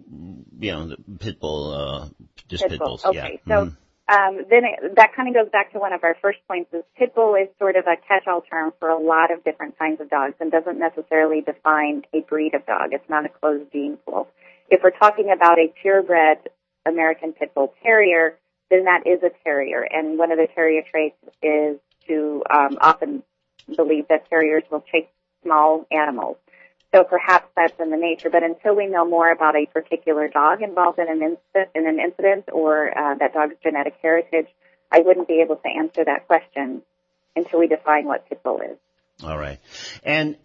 bull, just pit bulls.
Okay,
yeah.
so then that kind of goes back to one of our first points, is pit bull is sort of a catch-all term for a lot of different kinds of dogs and doesn't necessarily define a breed of dog. It's not a closed gene pool. If we're talking about a purebred American Pit Bull Terrier, then that is a terrier, and one of the terrier traits is to often believe that terriers will chase small animals. So perhaps that's in the nature, but until we know more about a particular dog involved in an incident or that dog's genetic heritage, I wouldn't be able to answer that question until we define what pit bull is.
All right. And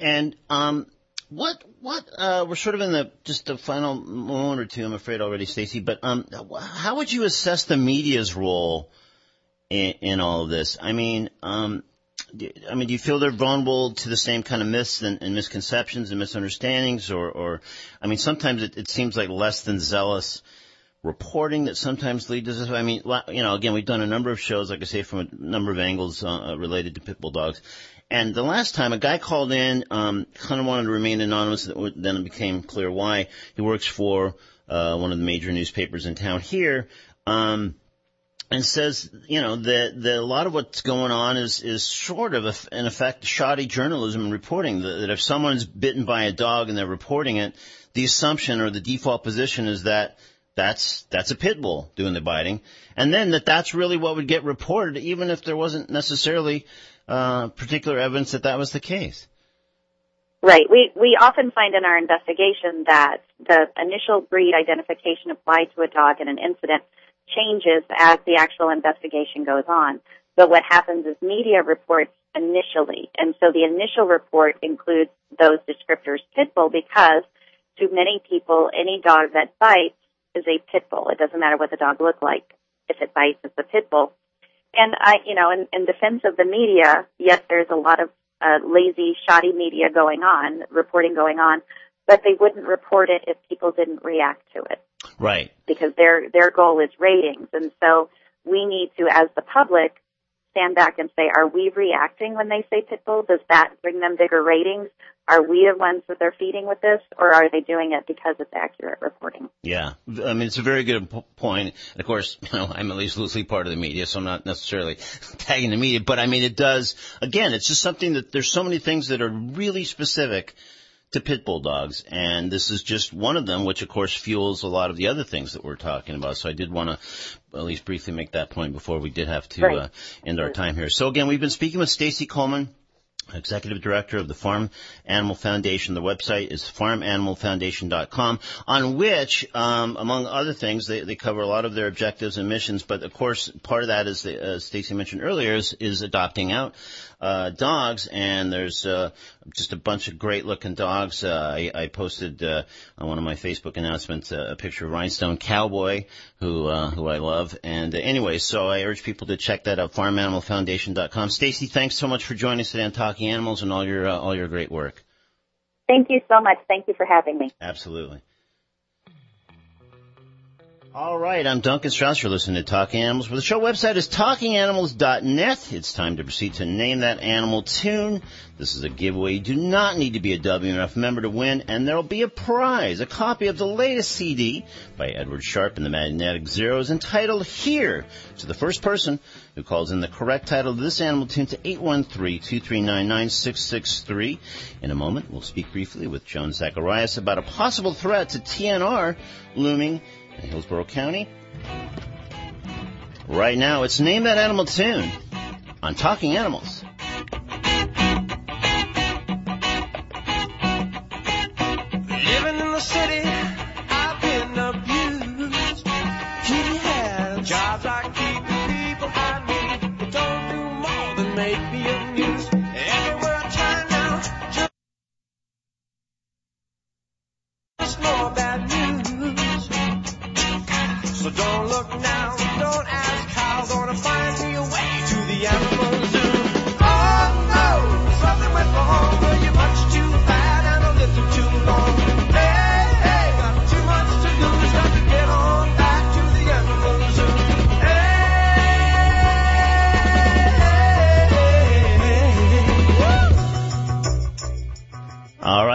what we're sort of in just the final moment or two, I'm afraid already, Stacy, but how would you assess the media's role in all of this? I mean, do you feel they're vulnerable to the same kind of myths and misconceptions and misunderstandings, or I mean, sometimes it seems like less than zealous reporting that sometimes leads to this. I mean, again, we've done a number of shows, like I say, from a number of angles related to pit bull dogs. And the last time, a guy called in, kind of wanted to remain anonymous, then it became clear why. He works for one of the major newspapers in town here, and says, that a lot of what's going on is sort of, in effect, shoddy journalism and reporting. That if someone's bitten by a dog and they're reporting it, the assumption or the default position is that that's a pit bull doing the biting, and then that's really what would get reported, even if there wasn't necessarily particular evidence that was the case.
Right. We often find in our investigation that the initial breed identification applied to a dog in an incident changes as the actual investigation goes on. But what happens is media reports initially, and so the initial report includes those descriptors pit bull because to many people, any dog that bites is a pit bull. It doesn't matter what the dog looks like. If it bites, it's a pit bull. And in defense of the media, yes, there's a lot of lazy, shoddy media reporting going on, but they wouldn't report it if people didn't react to it.
Right.
Because their goal is ratings. And so we need to, as the public, stand back and say, are we reacting when they say pit bull? Does that bring them bigger ratings? Are we the ones that they're feeding with this, or are they doing it because it's accurate reporting?
Yeah. I mean, it's a very good point. And of course, I'm at least loosely part of the media, so I'm not necessarily tagging the media. But I mean, it does, again, it's just something that there's so many things that are really specific to pit bull dogs, and this is just one of them, which of course fuels a lot of the other things that we're talking about. So I did want to at least briefly make that point before we did have to end our time here. So again, we've been speaking with Stacy Coleman, Executive Director of the Farm Animal Foundation. The website is farmanimalfoundation.com, on which, among other things, they cover a lot of their objectives and missions. But of course, part of that is, as Stacy mentioned earlier, is adopting out dogs, and there's just a bunch of great-looking dogs. I posted on one of my Facebook announcements a picture of Rhinestone Cowboy, who I love. And anyway, so I urge people to check that out, farmanimalfoundation.com. Stacy, thanks so much for joining us today on Talking Animals and all your great work.
Thank you so much. Thank you for having me.
Absolutely. All right, I'm Duncan Strauss. You're listening to Talking Animals, where the show website is talkinganimals.net. It's time to proceed to name that animal tune. This is a giveaway. You do not need to be a WMF member to win, and there'll be a prize, a copy of the latest CD by Edward Sharpe and the Magnetic Zeros, entitled Here, to the first person who calls in the correct title of this animal tune to 813-239-9663. In a moment, we'll speak briefly with Joan Zacharias about a possible threat to TNR looming in Hillsborough County. Right now, it's Name That Animal Tune on Talking Animals.
Living in the city, I've been abused.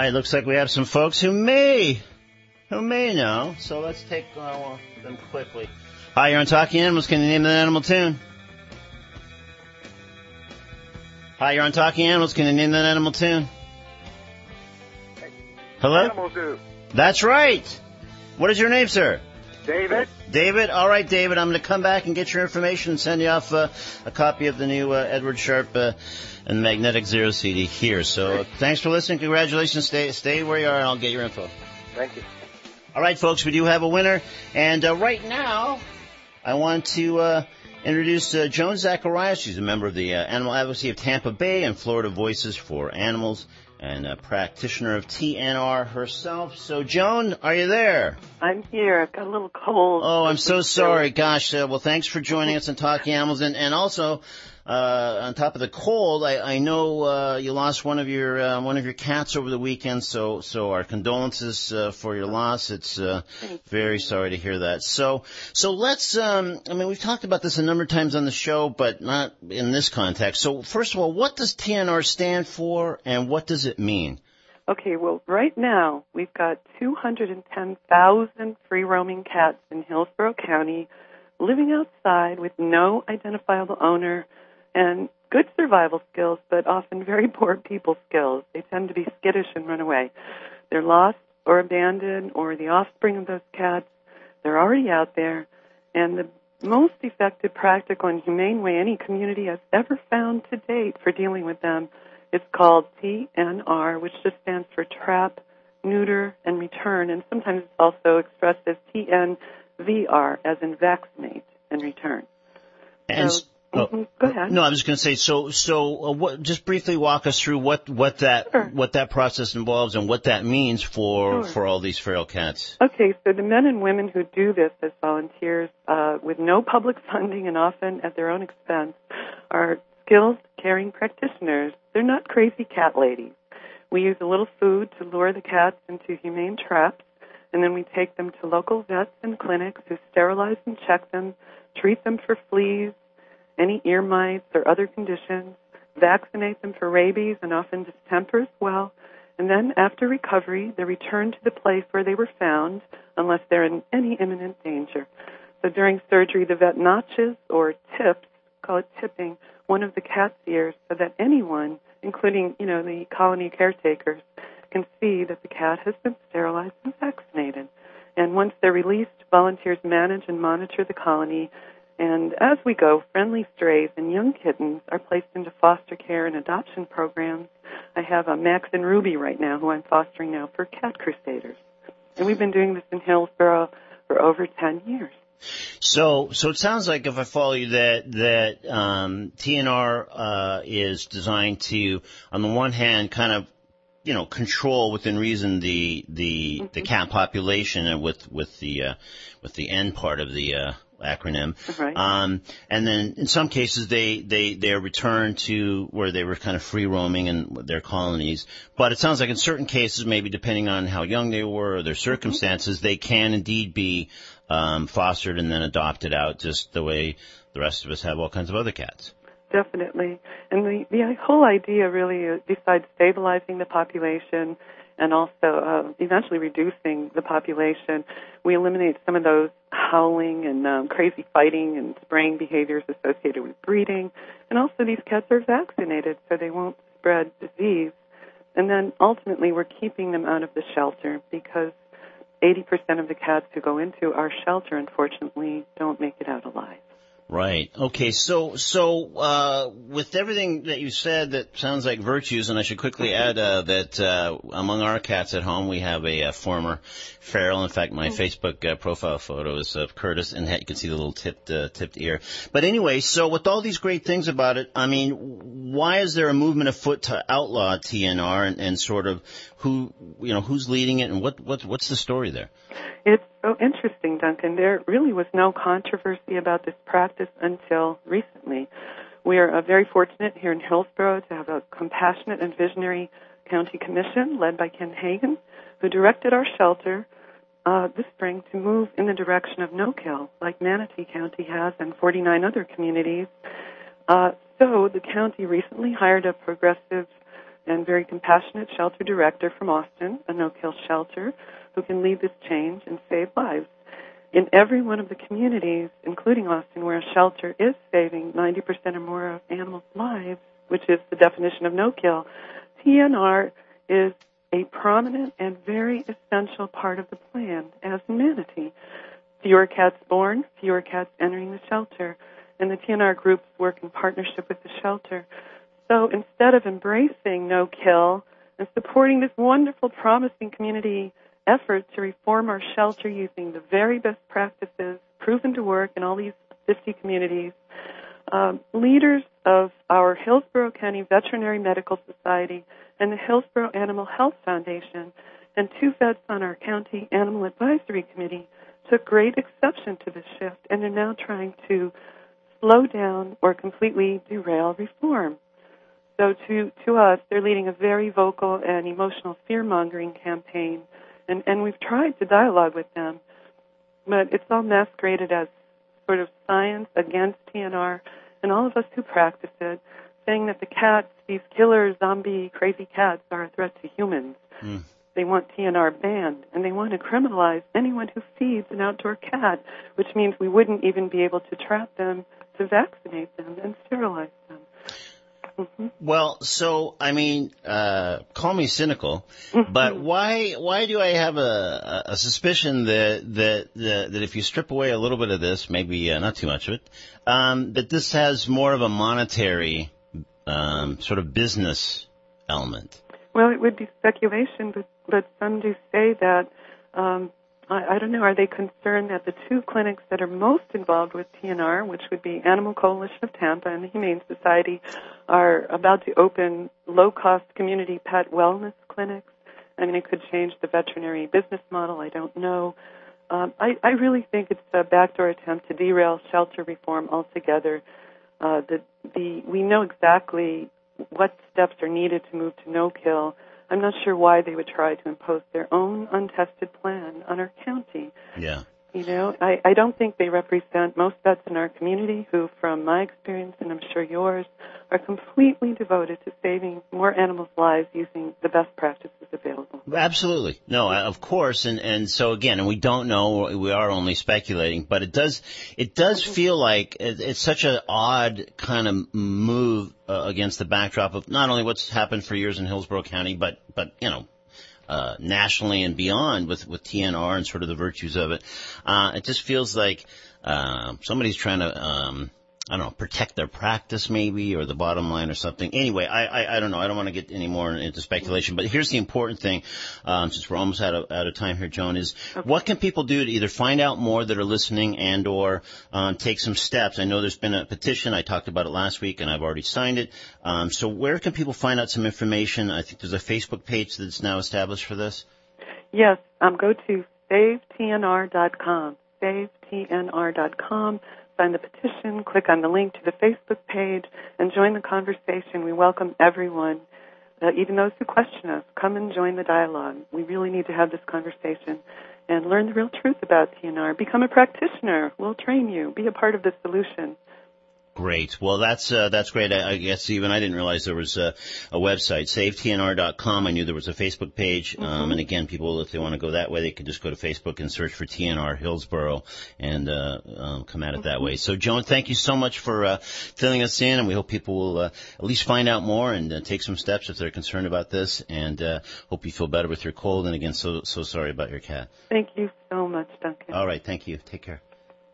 right, looks like we have some folks who may know. So let's take them quickly. Hi, you're on Talking Animals. Can you name that animal tune? Hi, you're on Talking Animals. Can you name that animal tune? Hello?
Animal Zoo.
That's right. What is your name, sir?
David.
David? All right, David. I'm going to come back and get your information and send you off a copy of the new Edward Sharp and Magnetic Zero CD here. So thanks for listening. Congratulations. Stay where you are, and I'll get your info.
Thank you.
All right, folks, we do have a winner. And right now, I want to introduce Joan Zacharias. She's a member of the Animal Advocacy of Tampa Bay and Florida Voices for Animals, and a practitioner of TNR herself. So, Joan, are you there?
I'm here. I've got a little cold.
Oh, I'm so sorry. Gosh, well, thanks for joining us on Talking Animals. And also, on top of the cold, I know you lost one of your cats over the weekend, so our condolences for your loss. It's very sorry to hear that. So let's we've talked about this a number of times on the show, but not in this context. So first of all, what does TNR stand for, and what does it mean?
Okay, well, right now we've got 210,000 free-roaming cats in Hillsborough County living outside with no identifiable owner and good survival skills, but often very poor people skills. They tend to be skittish and run away. They're lost or abandoned, or the offspring of those cats. They're already out there, and the most effective, practical, and humane way any community has ever found to date for dealing with them is called TNR, which just stands for Trap, Neuter, and Return, and sometimes it's also expressed as TNVR, as in Vaccinate and Return.
And
go ahead.
No, I was going to say, just briefly walk us through what that process involves and what that means for all these feral cats.
Okay, so the men and women who do this as volunteers with no public funding and often at their own expense are skilled, caring practitioners. They're not crazy cat ladies. We use a little food to lure the cats into humane traps, and then we take them to local vets and clinics who sterilize and check them, treat them for fleas, any ear mites or other conditions, vaccinate them for rabies and often distemper as well, and then after recovery, they return to the place where they were found unless they're in any imminent danger. So during surgery, the vet notches or tips, call it tipping, one of the cat's ears so that anyone, including, the colony caretakers, can see that the cat has been sterilized and vaccinated. And once they're released, volunteers manage and monitor the colony. And as we go, friendly strays and young kittens are placed into foster care and adoption programs. I have Max and Ruby right now, who I'm fostering now for Cat Crusaders. And we've been doing this in Hillsborough for over 10 years.
So it sounds like, if I follow you, that TNR is designed to, on the one hand, kind of, control within reason the cat population, and with the N part of the acronym.
Right.
And then in some cases they are returned to where they were kind of free roaming in their colonies. But it sounds like in certain cases, maybe depending on how young they were or their circumstances, they can indeed be fostered and then adopted out, just the way the rest of us have all kinds of other cats.
Definitely. And the whole idea really, besides stabilizing the population and also eventually reducing the population, we eliminate some of those howling and crazy fighting and spraying behaviors associated with breeding. And also these cats are vaccinated so they won't spread disease. And then ultimately we're keeping them out of the shelter, because 80% of the cats who go into our shelter, unfortunately, don't make it out alive.
Right. Okay. So with everything that you said, that sounds like virtues, and I should quickly add that among our cats at home, we have a former feral. In fact, my Facebook profile photo is of Curtis, and you can see the little tipped ear. But anyway, so with all these great things about it, I mean, why is there a movement afoot to outlaw TNR, and sort of who's leading it, and what's the story there?
It's so interesting, Duncan. There really was no controversy about this practice until recently. We are very fortunate here in Hillsborough to have a compassionate and visionary county commission led by Ken Hagan, who directed our shelter this spring to move in the direction of no-kill, like Manatee County has and 49 other communities. So the county recently hired a progressive and very compassionate shelter director from Austin, a no-kill shelter, who can lead this change and save lives. In every one of the communities, including Austin, where a shelter is saving 90% or more of animals' lives, which is the definition of no-kill, TNR is a prominent and very essential part of the plan as humanity. Fewer cats born, fewer cats entering the shelter, and the TNR groups work in partnership with the shelter. So instead of embracing no-kill and supporting this wonderful, promising community effort to reform our shelter using the very best practices proven to work in all these 50 communities, leaders of our Hillsborough County Veterinary Medical Society and the Hillsborough Animal Health Foundation and 2 vets on our county animal advisory committee took great exception to this shift and are now trying to slow down or completely derail reform. So to us, they're leading a very vocal and emotional fear-mongering campaign, and we've tried to dialogue with them, but it's all masqueraded as sort of science against TNR, and all of us who practice it, saying that the cats, these killer, zombie, crazy cats, are a threat to humans. They want TNR banned, and they want to criminalize anyone who feeds an outdoor cat, which means we wouldn't even be able to trap them, to vaccinate them, and sterilize them. Mm-hmm.
Well, so, I mean, call me cynical, but why do I have a suspicion that if you strip away a little bit of this, maybe not too much of it, that this has more of a monetary sort of business element?
Well, it would be speculation, but some do say that, I don't know, are they concerned that the 2 clinics that are most involved with TNR, which would be Animal Coalition of Tampa and the Humane Society, are about to open low-cost community pet wellness clinics? I mean, it could change the veterinary business model. I don't know. I really think it's a backdoor attempt to derail shelter reform altogether. We know exactly what steps are needed to move to no-kill. I'm not sure why they would try to impose their own untested plan on our county.
Yeah.
You know, I don't think they represent most vets in our community who, from my experience, and I'm sure yours, are completely devoted to saving more animals' lives using the best practices available.
Absolutely. No, of course. And so again, and we don't know, we are only speculating, but it does feel like it's such an odd kind of move against the backdrop of not only what's happened for years in Hillsborough County, but you know, nationally and beyond with TNR and sort of the virtues of it. It just feels like somebody's trying to I don't know, protect their practice maybe, or the bottom line or something. Anyway, I don't know. I don't want to get any more into speculation, but here's the important thing, since we're almost out of time here, Joan, is what can people do to either find out more that are listening and or take some steps? I know there's been a petition. I talked about it last week, and I've already signed it. So where can people find out some information? I think there's a Facebook page that's now established for this.
Yes, go to savetnr.com, savetnr.com. Sign the petition, click on the link to the Facebook page, and join the conversation. We welcome everyone, even those who question us. Come and join the dialogue. We really need to have this conversation and learn the real truth about TNR. Become a practitioner. We'll train you. Be a part of the solution.
Great. Well, that's great. I guess even I didn't realize there was a website, savetnr.com. I knew there was a Facebook page. And again, people, if they want to go that way, they can just go to Facebook and search for TNR Hillsborough and come at it that way. So, Joan, thank you so much for filling us in, and we hope people will at least find out more and take some steps if they're concerned about this, and hope you feel better with your cold. And again, so sorry about your cat.
Thank you so much, Duncan.
All right. Thank you. Take care.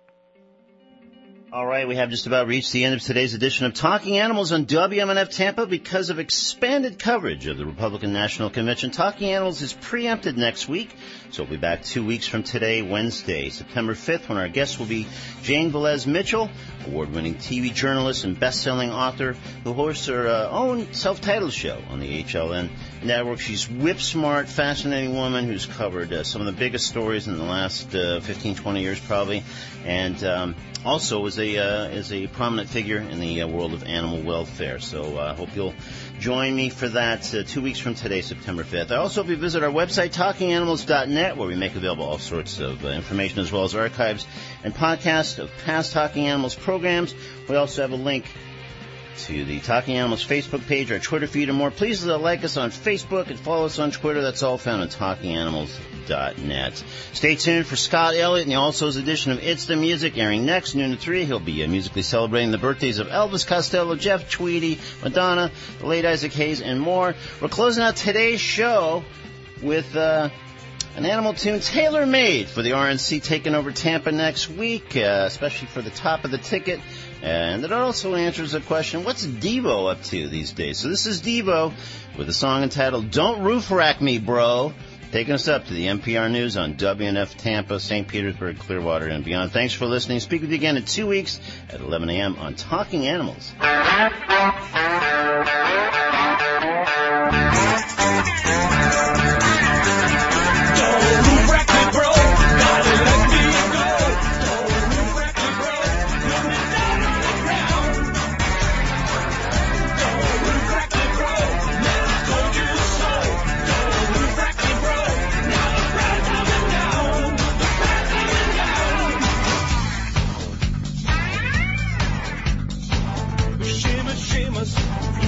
All right, we have just about reached the end of today's edition of Talking Animals on WMNF Tampa. Because of expanded coverage of the Republican National Convention, Talking Animals is preempted next week, so we'll be back 2 weeks from today, Wednesday, September 5th, when our guest will be Jane Velez Mitchell, award-winning TV journalist and best-selling author who hosts her own self-titled show on the HLN network. She's whip-smart, fascinating woman who's covered some of the biggest stories in the last 15, 20 years probably, and also is a prominent figure in the world of animal welfare. So I hope you'll join me for that 2 weeks from today, September 5th. I also hope you visit our website, talkinganimals.net, where we make available all sorts of information as well as archives and podcasts of past Talking Animals programs. We also have a link to the Talking Animals Facebook page, our Twitter feed, and more. Please like us on Facebook and follow us on Twitter. That's all found on TalkingAnimals.net. Stay tuned for Scott Elliott and the All Souls edition of It's the Music, airing next noon to 3. He'll be musically celebrating the birthdays of Elvis Costello, Jeff Tweedy, Madonna, the late Isaac Hayes, and more. We're closing out today's show with an animal tune tailor-made for the RNC taking over Tampa next week, especially for the top of the ticket. And it also answers the question, what's Devo up to these days? So this is Devo with a song entitled Don't Roof Rack Me, Bro, taking us up to the NPR News on WNF Tampa, St. Petersburg, Clearwater, and beyond. Thanks for listening. Speak with you again in 2 weeks at 11 a.m. on Talking Animals.
Shimmer, shimmers.